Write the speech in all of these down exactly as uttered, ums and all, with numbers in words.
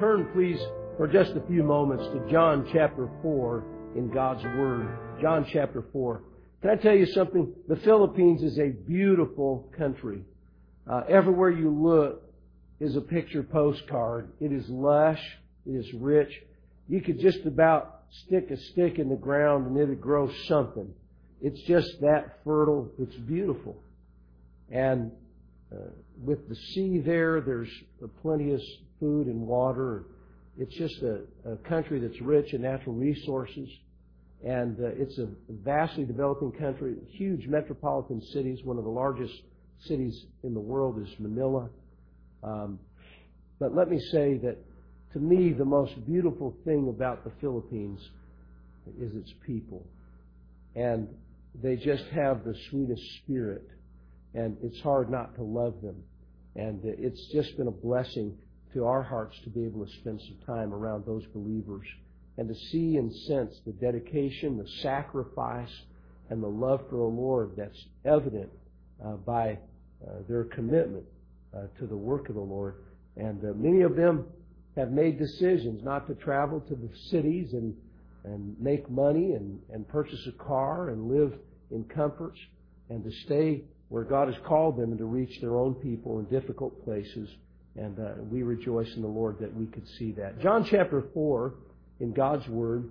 turn, please, for just a few moments to John chapter four in God's Word. John chapter four. Can I tell you something? The Philippines is a beautiful country. Uh, everywhere you look is a picture postcard. It is lush. It is rich. You could just about stick a stick in the ground and it would grow something. It's just that fertile. It's beautiful. And uh, with the sea there, there's plenty of food and water. It's just a, a country that's rich in natural resources. And uh, it's a vastly developing country, huge metropolitan cities. One of the largest cities in the world is Manila. Um, but let me say that, to me, the most beautiful thing about the Philippines is its people. And they just have the sweetest spirit. And it's hard not to love them. And it's just been a blessing to our hearts to be able to spend some time around those believers and to see and sense the dedication, the sacrifice, and the love for the Lord that's evident uh, by uh, their commitment uh, to the work of the Lord. And uh, many of them have made decisions not to travel to the cities and and make money and, and purchase a car and live in comforts and to stay where God has called them and to reach their own people in difficult places. And uh, we rejoice in the Lord that we could see that. John chapter four, in God's Word,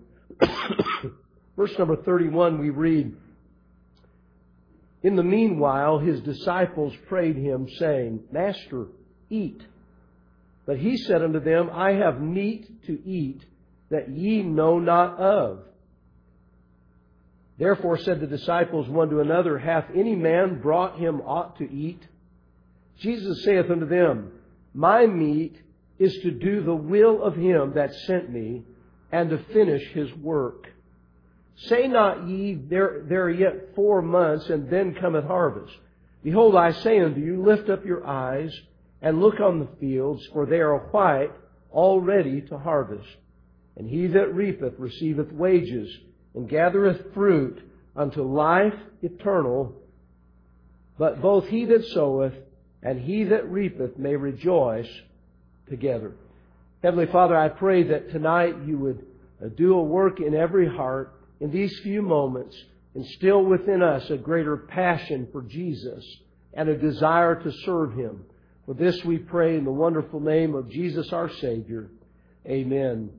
verse number thirty-one, we read, "In the meanwhile, His disciples prayed Him, saying, Master, eat. But He said unto them, I have meat to eat that ye know not of. Therefore said the disciples one to another, Hath any man brought him aught to eat? Jesus saith unto them, My meat is to do the will of Him that sent me, and to finish His work. Say not ye, there, there are yet four months, and then cometh harvest. Behold, I say unto you, lift up your eyes, and look on the fields, for they are white already to harvest. And he that reapeth receiveth wages, and gathereth fruit unto life eternal. But both he that soweth and he that reapeth may rejoice together." Heavenly Father, I pray that tonight You would do a work in every heart in these few moments, instill within us a greater passion for Jesus and a desire to serve Him. For this we pray in the wonderful name of Jesus our Savior. Amen.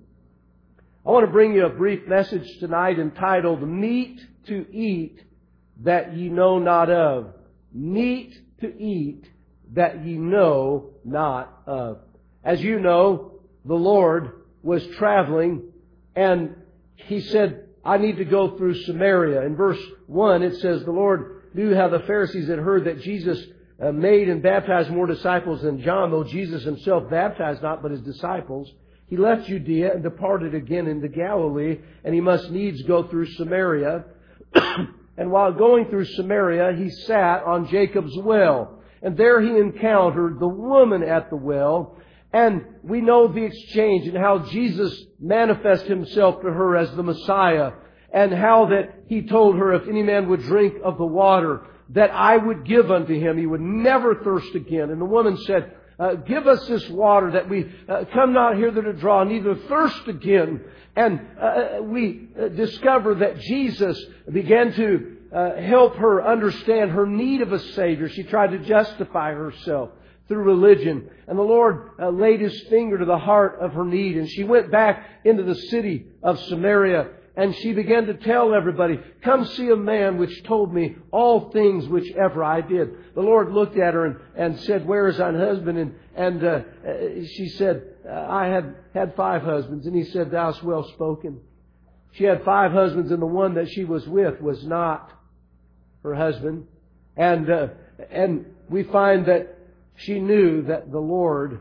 I want to bring you a brief message tonight entitled, Meat to Eat That Ye Know Not Of. Meat to eat that ye know not of. As you know, the Lord was traveling and He said, I need to go through Samaria. In verse one it says, the Lord knew how the Pharisees had heard that Jesus uh, made and baptized more disciples than John, though Jesus Himself baptized not but His disciples. He left Judea and departed again into Galilee, and He must needs go through Samaria. And while going through Samaria, He sat on Jacob's well. And there He encountered the woman at the well. And we know the exchange and how Jesus manifested Himself to her as the Messiah. And how that He told her, if any man would drink of the water that I would give unto him, he would never thirst again. And the woman said, Uh, give us this water that we uh, come not hither to draw, neither thirst again. And uh, we uh, discover that Jesus began to uh, help her understand her need of a Savior. She tried to justify herself through religion. And the Lord uh, laid His finger to the heart of her need. And she went back into the city of Samaria. And she began to tell everybody, come see a man which told me all things which ever I did. The Lord looked at her and, and said, where is thine husband? And, and uh, she said, I had had five husbands. And He said, thou hast well spoken. She had five husbands, and the one that she was with was not her husband. And, uh, and we find that she knew that the Lord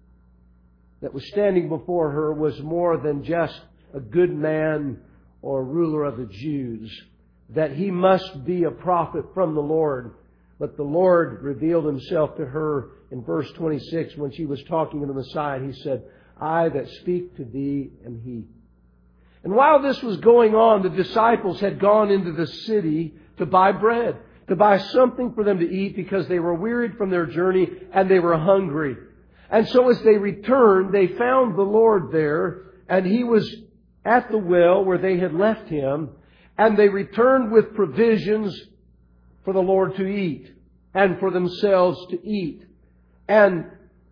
that was standing before her was more than just a good man or ruler of the Jews, that He must be a prophet from the Lord. But the Lord revealed Himself to her in verse twenty-six when she was talking to the Messiah. He said, I that speak to thee am He. And while this was going on, the disciples had gone into the city to buy bread, to buy something for them to eat because they were wearied from their journey and they were hungry. And so as they returned, they found the Lord there, and He was at the well where they had left Him, and they returned with provisions for the Lord to eat, and for themselves to eat. And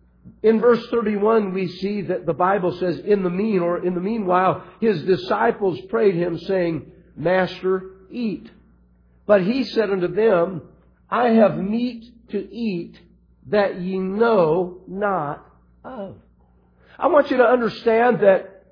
in verse thirty-one, we see that the Bible says, in the mean, or in the meanwhile, His disciples prayed Him, saying, Master, eat. But He said unto them, I have meat to eat that ye know not of. I want you to understand that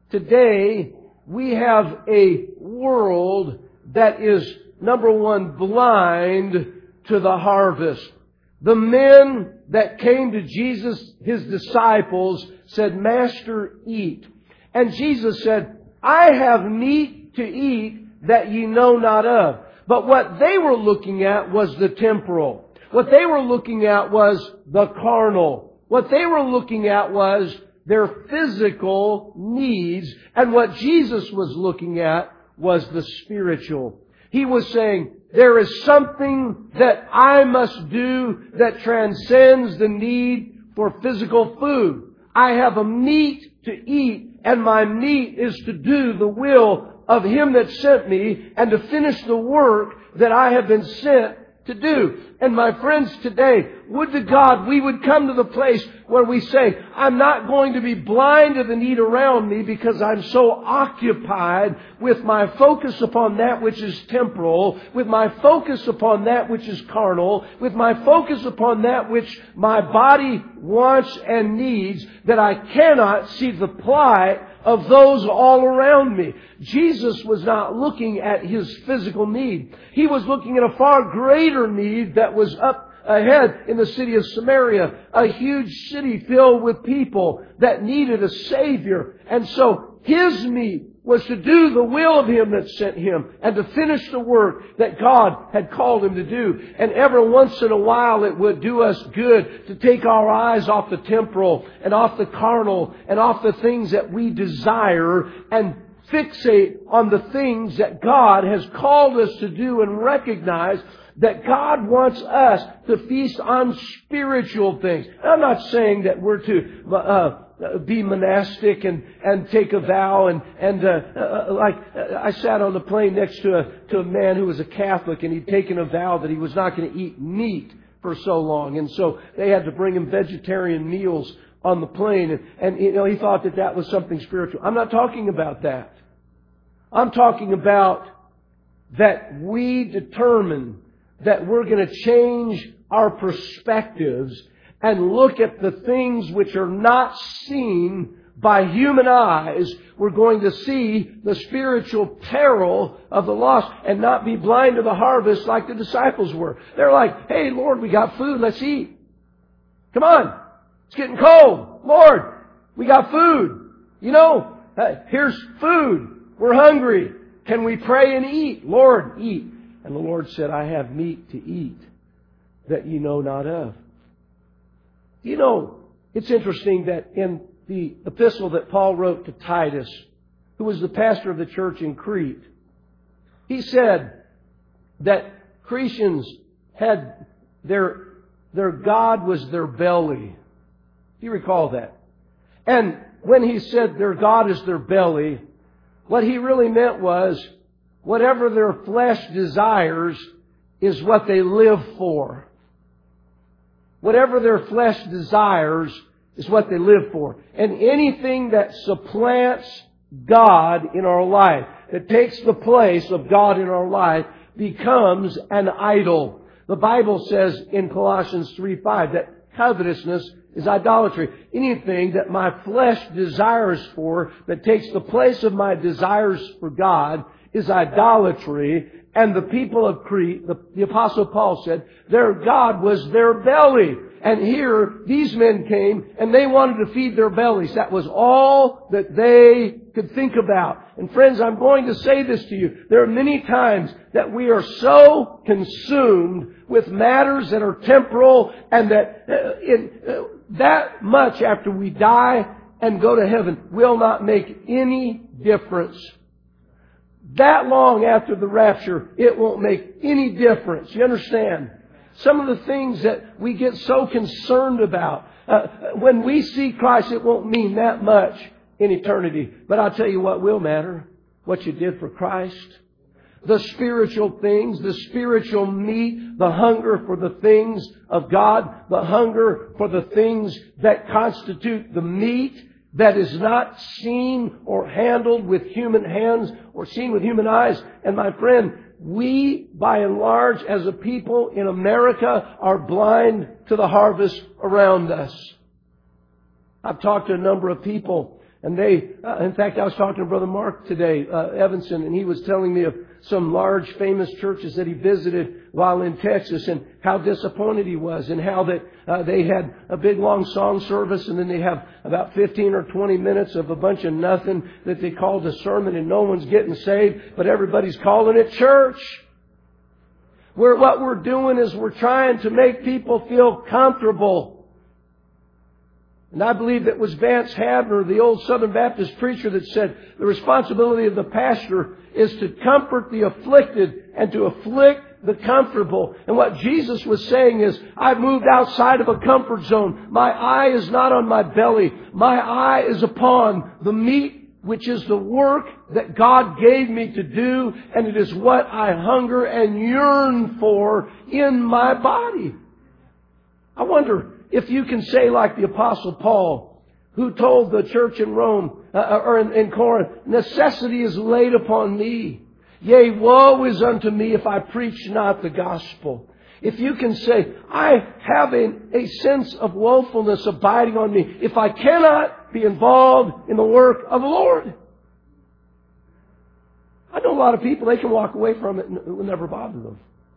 today we have a world that is, number one, blind to the harvest. The men that came to Jesus, His disciples, said, Master, eat. And Jesus said, I have meat to eat that ye know not of. But what they were looking at was the temporal. What they were looking at was the carnal. What they were looking at was their physical needs. And what Jesus was looking at was the spiritual. He was saying, there is something that I must do that transcends the need for physical food. I have a meat to eat, and my meat is to do the will of Him that sent me and to finish the work that I have been sent to do. And my friends, today, would to God we would come to the place where we say, I'm not going to be blind to the need around me because I'm so occupied with my focus upon that which is temporal, with my focus upon that which is carnal, with my focus upon that which my body wants and needs, that I cannot see the plight of those all around me. Jesus was not looking at His physical need. He was looking at a far greater need that was up ahead in the city of Samaria, a huge city filled with people that needed a Savior. And so His need was to do the will of Him that sent Him and to finish the work that God had called Him to do. And every once in a while it would do us good to take our eyes off the temporal and off the carnal and off the things that we desire and fixate on the things that God has called us to do and recognize that God wants us to feast on spiritual things. I'm not saying that we're to uh, be monastic and, and take a vow and, and uh, uh, like uh, I sat on the plane next to a, to a man who was a Catholic, and he'd taken a vow that he was not going to eat meat for so long. And so they had to bring him vegetarian meals on the plane. And, and you know, he thought that that was something spiritual. I'm not talking about that. I'm talking about that we determine that we're going to change our perspectives and look at the things which are not seen by human eyes. We're going to see the spiritual peril of the lost and not be blind to the harvest like the disciples were. They're like, hey, Lord, we got food. Let's eat. Come on. It's getting cold. Lord, we got food. You know, here's food. We're hungry. Can we pray and eat? Lord, eat. And the Lord said, I have meat to eat that ye know not of. You know, it's interesting that in the epistle that Paul wrote to Titus, who was the pastor of the church in Crete, he said that Cretans had their, their God was their belly. Do you recall that? And when he said their God is their belly, what he really meant was whatever their flesh desires is what they live for. Whatever their flesh desires is what they live for. And anything that supplants God in our life, that takes the place of God in our life, becomes an idol. The Bible says in Colossians three five that covetousness is idolatry. Anything that my flesh desires for that takes the place of my desires for God is idolatry. And the people of Crete, the, the Apostle Paul said, their God was their belly. And here, these men came and they wanted to feed their bellies. That was all that they could think about. And friends, I'm going to say this to you. There are many times that we are so consumed with matters that are temporal and that uh, in, uh, that much after we die and go to heaven will not make any difference. That long after the rapture, it won't make any difference. You understand? Some of the things that we get so concerned about. Uh, when we see Christ, it won't mean that much in eternity. But I'll tell you what will matter. What you did for Christ. The spiritual things, the spiritual meat, the hunger for the things of God, the hunger for the things that constitute the meat that is not seen or handled with human hands or seen with human eyes. And my friend, we, by and large, as a people in America, are blind to the harvest around us. I've talked to a number of people, and they, uh, in fact, I was talking to Brother Mark today, uh, Evanson, and he was telling me of some large famous churches that he visited while in Texas and how disappointed he was, and how that uh, they had a big long song service, and then they have about fifteen or twenty minutes of a bunch of nothing that they called a sermon, and no one's getting saved, but everybody's calling it church. Where what we're doing is we're trying to make people feel comfortable. And I believe it was Vance Havner, the old Southern Baptist preacher, that said the responsibility of the pastor is to comfort the afflicted and to afflict the comfortable. And what Jesus was saying is, I've moved outside of a comfort zone. My eye is not on my belly. My eye is upon the meat, which is the work that God gave me to do. And it is what I hunger and yearn for in my body. I wonder if you can say like the Apostle Paul, who told the church in Rome, uh, or in, in Corinth, necessity is laid upon me. Yea, woe is unto me if I preach not the gospel. If you can say, I have a, a sense of woefulness abiding on me if I cannot be involved in the work of the Lord. I know a lot of people, they can walk away from it and it will never bother them.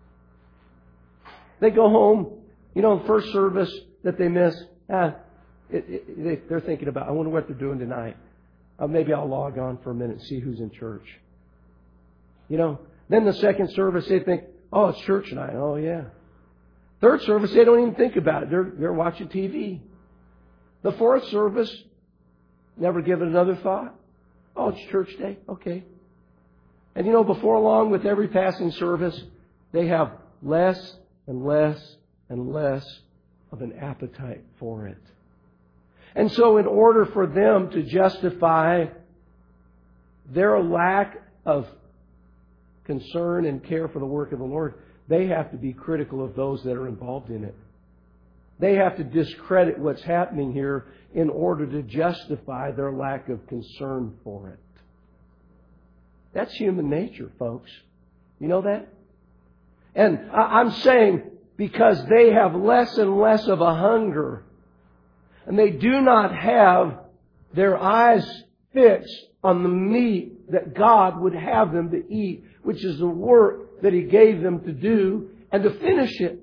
They go home, you know, first service that they miss, ah, it, it, they, they're thinking about, I wonder what they're doing tonight. Uh, maybe I'll log on for a minute and see who's in church. You know, then the second service, they think, oh, it's church night. Oh, yeah. Third service, they don't even think about it. They're, they're watching T V. The fourth service, never give it another thought. Oh, it's church day. Okay. And you know, before long, with every passing service, they have less and less and less of an appetite for it. And so in order for them to justify their lack of concern and care for the work of the Lord, they have to be critical of those that are involved in it. They have to discredit what's happening here in order to justify their lack of concern for it. That's human nature, folks. You know that? And I'm saying, because they have less and less of a hunger, and they do not have their eyes fixed on the meat that God would have them to eat, which is the work that He gave them to do and to finish it.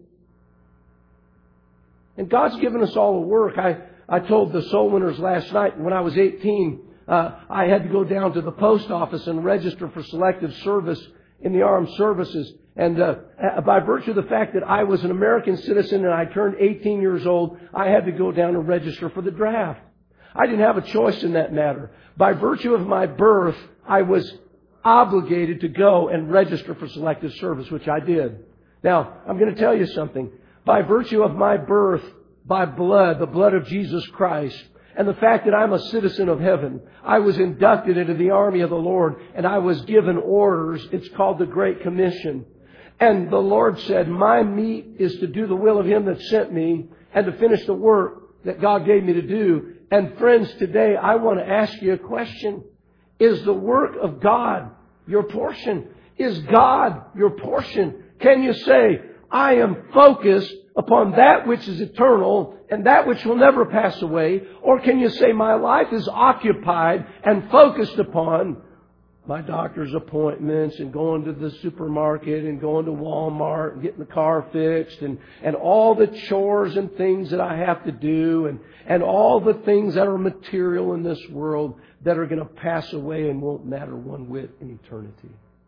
And God's given us all a work. I, I told the soul winners last night, when I was eighteen, uh, I had to go down to the post office and register for selective service in the armed services. And uh, by virtue of the fact that I was an American citizen and I turned eighteen years old, I had to go down and register for the draft. I didn't have a choice in that matter. By virtue of my birth, I was obligated to go and register for selective service, which I did. Now, I'm going to tell you something. By virtue of my birth, by blood, the blood of Jesus Christ, and the fact that I'm a citizen of heaven, I was inducted into the army of the Lord, and I was given orders. It's called the Great Commission. And the Lord said, my meat is to do the will of Him that sent me and to finish the work that God gave me to do. And friends, today I want to ask you a question. Is the work of God your portion? Is God your portion? Can you say, I am focused upon that which is eternal and that which will never pass away? Or can you say, my life is occupied and focused upon my doctor's appointments and going to the supermarket and going to Walmart and getting the car fixed and, and all the chores and things that I have to do and, and all the things that are material in this world that are going to pass away and won't matter one whit in eternity?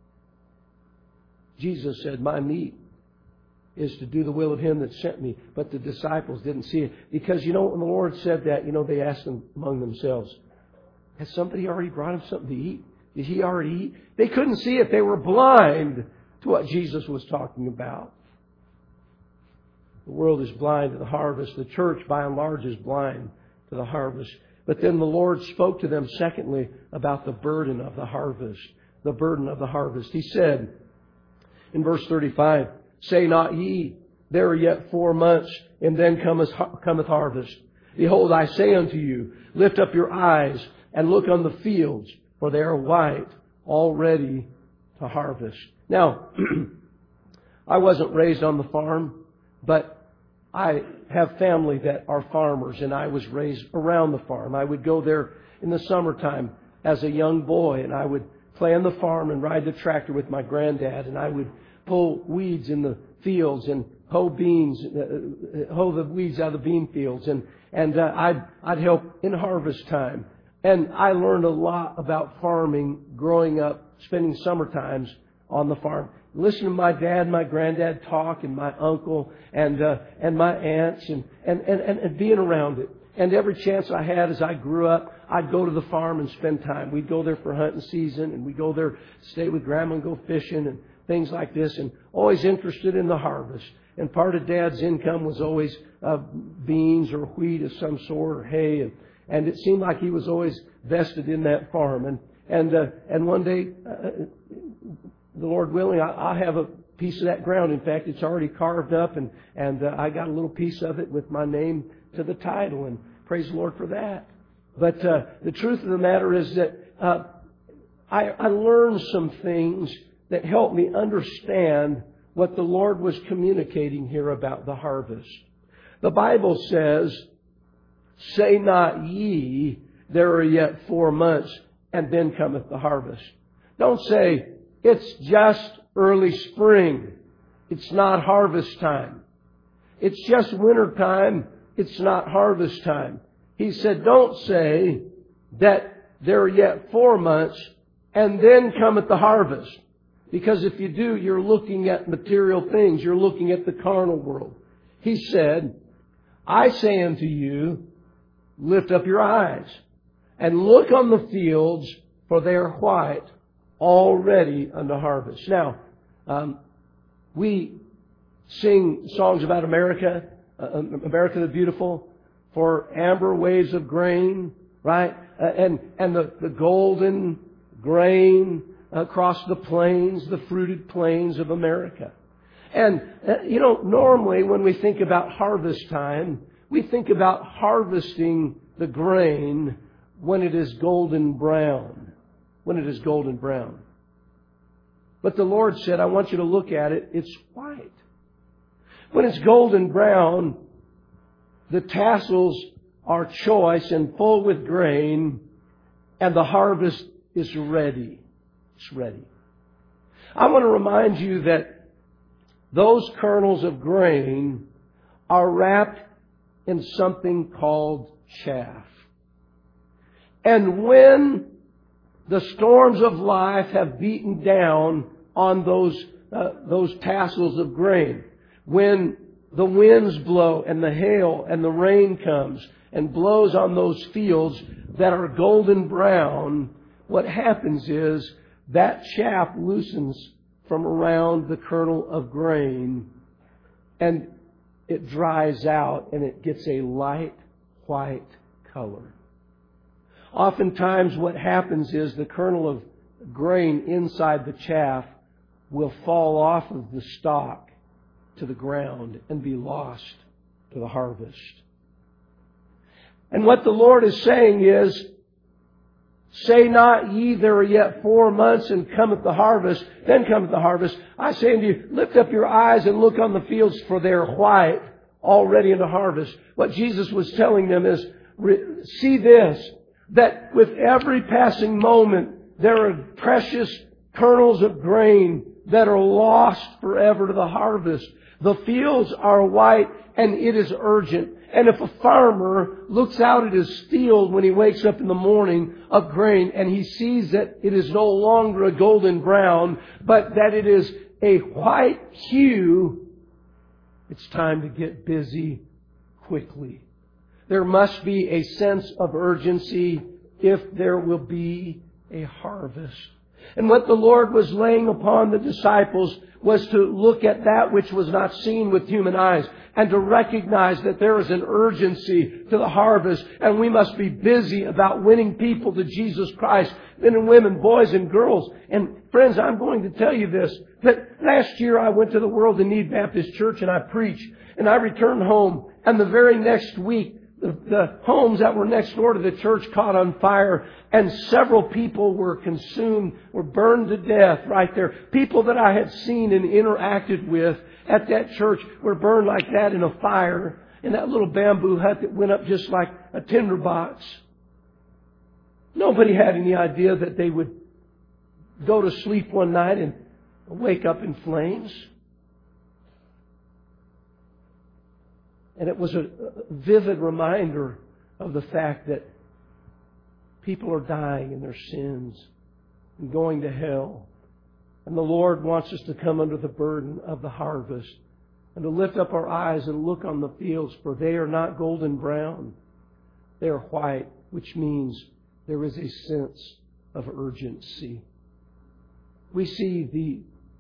Jesus said, my meat is to do the will of Him that sent me. But the disciples didn't see it. Because, you know, when the Lord said that, you know, they asked them among themselves, has somebody already brought Him something to eat? Did He already eat? They couldn't see it. They were blind to what Jesus was talking about. The world is blind to the harvest. The church, by and large, is blind to the harvest. But then the Lord spoke to them, secondly, about the burden of the harvest. The burden of the harvest. He said in verse thirty-five, "Say not ye, there are yet four months, and then cometh cometh harvest. Behold, I say unto you, lift up your eyes and look on the fields, for they are white, already to harvest." Now, I wasn't raised on the farm, but I have family that are farmers, and I was raised around the farm. I would go there in the summertime as a young boy, and I would play on the farm and ride the tractor with my granddad, and I would pull weeds in the fields and hoe beans, uh, hoe the weeds out of the bean fields, and and uh, I'd I'd help in harvest time. And I learned a lot about farming growing up, spending summer times on the farm. Listen to my dad and my granddad talk, and my uncle and uh, and my aunts, and, and, and, and being around it. And every chance I had as I grew up, I'd go to the farm and spend time. We'd go there for hunting season, and we'd go there, stay with Grandma and go fishing and things like this, and always interested in the harvest. And part of Dad's income was always uh, beans or wheat of some sort, or hay, and, and it seemed like he was always vested in that farm. And and uh, and one day, uh, the Lord willing, I, I have a piece of that ground. In fact, it's already carved up, and and uh, I got a little piece of it with my name to the title, and praise the Lord for that. But uh, the truth of the matter is that uh, I, I learned some things that helped me understand what the Lord was communicating here about the harvest. The Bible says, "Say not ye, there are yet four months, and then cometh the harvest." Don't say, "It's just early spring. It's not harvest time. It's just winter time. It's not harvest time." He said, don't say that there are yet four months and then cometh the harvest. Because if you do, you're looking at material things. You're looking at the carnal world. He said, "I say unto you, lift up your eyes and look on the fields, for they are white, already unto harvest." Now, um, we sing songs about America, uh, America the Beautiful, for amber waves of grain, right? Uh, and and the, the golden grain across the plains, the fruited plains of America. And, uh, you know, normally when we think about harvest time, we think about harvesting the grain when it is golden brown. When it is golden brown. But the Lord said, I want you to look at it. It's white. When it's golden brown, the tassels are choice and full with grain, and the harvest is ready. It's ready. I want to remind you that those kernels of grain are wrapped in something called chaff. And when the storms of life have beaten down on those uh, those tassels of grain, when the winds blow and the hail and the rain comes and blows on those fields that are golden brown, what happens is that chaff loosens from around the kernel of grain, and it dries out and it gets a light white color. Oftentimes what happens is the kernel of grain inside the chaff will fall off of the stalk to the ground and be lost to the harvest. And what the Lord is saying is, say not ye, there are yet four months and cometh the harvest, then cometh the harvest. I say unto you, lift up your eyes and look on the fields, for they are white, already into harvest. What Jesus was telling them is, see this, that with every passing moment, there are precious kernels of grain that are lost forever to the harvest. The fields are white, and it is urgent. And if a farmer looks out at his field when he wakes up in the morning of grain, and he sees that it is no longer a golden brown, but that it is a white hue, it's time to get busy quickly. There must be a sense of urgency if there will be a harvest. And what the Lord was laying upon the disciples was to look at that which was not seen with human eyes and to recognize that there is an urgency to the harvest and we must be busy about winning people to Jesus Christ, men and women, boys and girls. And friends, I'm going to tell you this, that last year I went to the World in Need Baptist Church and I preached, and I returned home, and the very next week The, the homes that were next door to the church caught on fire, and several people were consumed, were burned to death right there. People that I had seen and interacted with at that church were burned like that in a fire in that little bamboo hut that went up just like a tinderbox. Nobody had any idea that they would go to sleep one night and wake up in flames. And it was a vivid reminder of the fact that people are dying in their sins and going to hell. And the Lord wants us to come under the burden of the harvest and to lift up our eyes and look on the fields, for they are not golden brown. They are white, which means there is a sense of urgency. We see the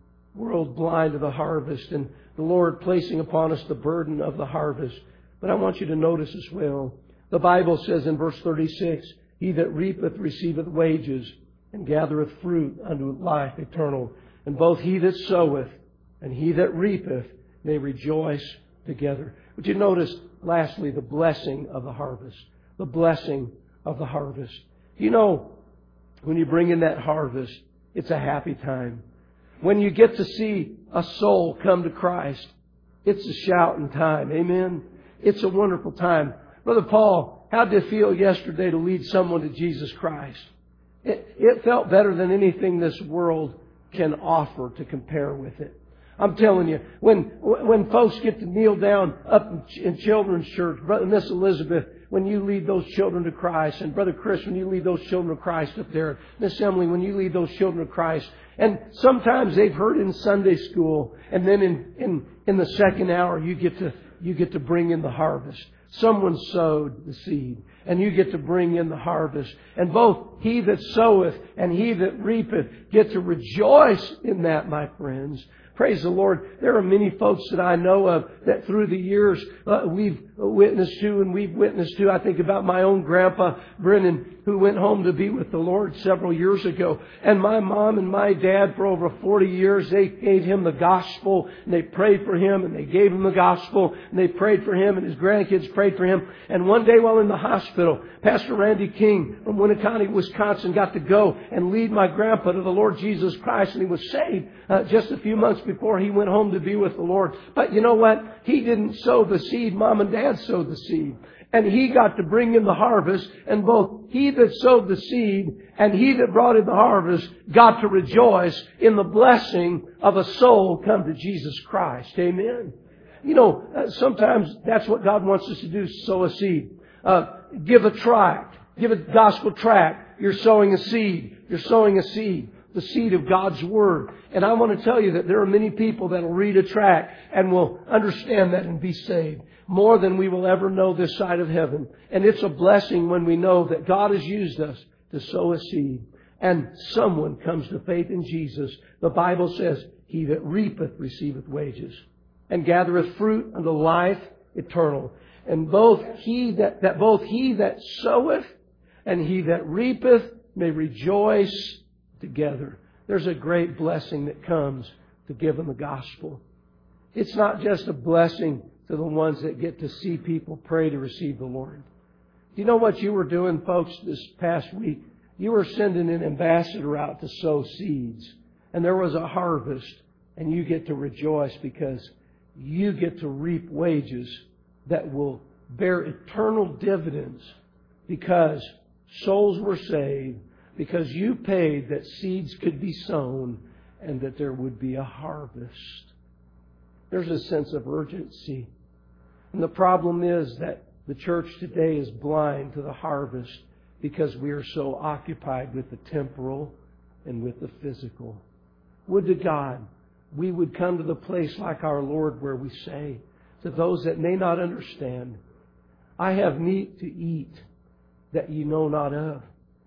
world blind to the harvest and the Lord placing upon us the burden of the harvest. But I want you to notice as well, the Bible says in verse thirty-six, He that reapeth receiveth wages, and gathereth fruit unto life eternal. And both he that soweth and he that reapeth may rejoice together. Would you notice, lastly, the blessing of the harvest? The blessing of the harvest. You know, when you bring in that harvest, it's a happy time. When you get to see a soul come to Christ, it's a shouting time. Amen? It's a wonderful time. Brother Paul, how did it feel yesterday to lead someone to Jesus Christ? It, it felt better than anything this world can offer to compare with it. I'm telling you, when when folks get to kneel down up in, in children's church, Brother Miss Elizabeth, when you lead those children to Christ, and Brother Chris, when you lead those children to Christ up there, Miss Emily, when you lead those children to Christ, and sometimes they've heard in Sunday school, and then in, in, in the second hour you get to you get to bring in the harvest. Someone sowed the seed, and you get to bring in the harvest. And both he that soweth and he that reapeth get to rejoice in that, my friends. Praise the Lord. There are many folks that I know of that through the years uh, we've witnessed to and we've witnessed to. I think about my own grandpa, Brennan, who went home to be with the Lord several years ago. And my mom and my dad, for over forty years, they gave him the gospel and they prayed for him and they gave him the gospel and they prayed for him and his grandkids prayed for him. And one day while in the hospital, Pastor Randy King from Winneconne, Wisconsin, got to go and lead my grandpa to the Lord Jesus Christ, and he was saved uh, just a few months before he went home to be with the Lord. But you know what? He didn't sow the seed. Mom and Dad sowed the seed. And he got to bring in the harvest. And both he that sowed the seed and he that brought in the harvest got to rejoice in the blessing of a soul come to Jesus Christ. Amen. You know, uh, sometimes that's what God wants us to do, sow a seed. Uh, give a tract. Give a gospel tract. You're sowing a seed. You're sowing a seed. The seed of God's Word. And I want to tell you that there are many people that will read a tract and will understand that and be saved. More than we will ever know this side of heaven. And it's a blessing when we know that God has used us to sow a seed. And someone comes to faith in Jesus. The Bible says, He that reapeth receiveth wages, and gathereth fruit unto life eternal. And both he that, that both he that soweth and he that reapeth may rejoice together. There's a great blessing that comes to giving the gospel. It's not just a blessing to the ones that get to see people pray to receive the Lord. Do you know what you were doing, folks, this past week? You were sending an ambassador out to sow seeds. And there was a harvest. And you get to rejoice because you get to reap wages that will bear eternal dividends because souls were saved, because you paid that seeds could be sown and that there would be a harvest. There's a sense of urgency. And the problem is that the church today is blind to the harvest because we are so occupied with the temporal and with the physical. Would to God we would come to the place like our Lord where we say to those that may not understand, I have meat to eat that ye know not of.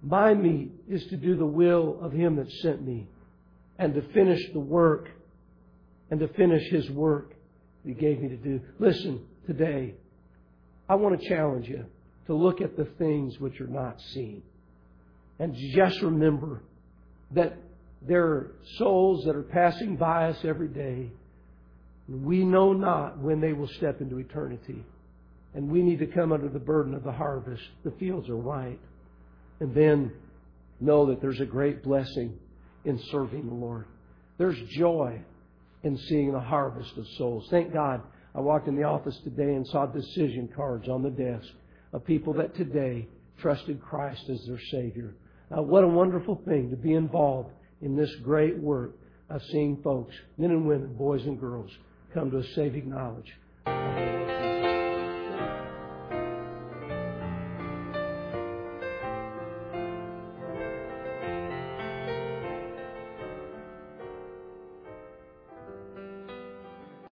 My meat is to do the will of Him that sent me and to finish the work and to finish His work that He gave me to do. Listen, today, I want to challenge you to look at the things which are not seen. And just remember that there are souls that are passing by us every day. We know not when they will step into eternity. And we need to come under the burden of the harvest. The fields are white. And then know that there's a great blessing in serving the Lord. There's joy in seeing the harvest of souls. Thank God I walked in the office today and saw decision cards on the desk of people that today trusted Christ as their Savior. Now, what a wonderful thing to be involved in this great work of seeing folks, men and women, boys and girls, come to a saving knowledge.